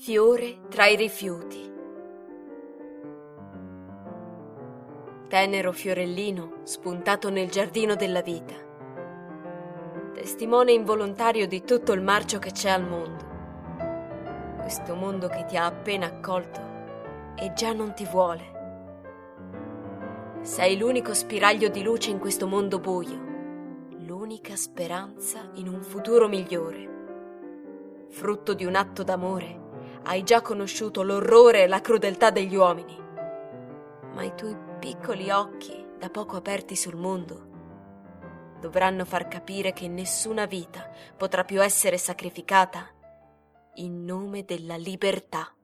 Fiore tra i rifiuti. Tenero fiorellino spuntato nel giardino della vita, testimone involontario di tutto il marcio che c'è al mondo. Questo mondo che ti ha appena accolto e già non ti vuole. Sei l'unico spiraglio di luce in questo mondo buio, l'unica speranza in un futuro migliore. Frutto di un atto d'amore, hai già conosciuto l'orrore e la crudeltà degli uomini, ma i tuoi piccoli occhi, da poco aperti sul mondo, dovranno far capire che nessuna vita potrà più essere sacrificata in nome della libertà.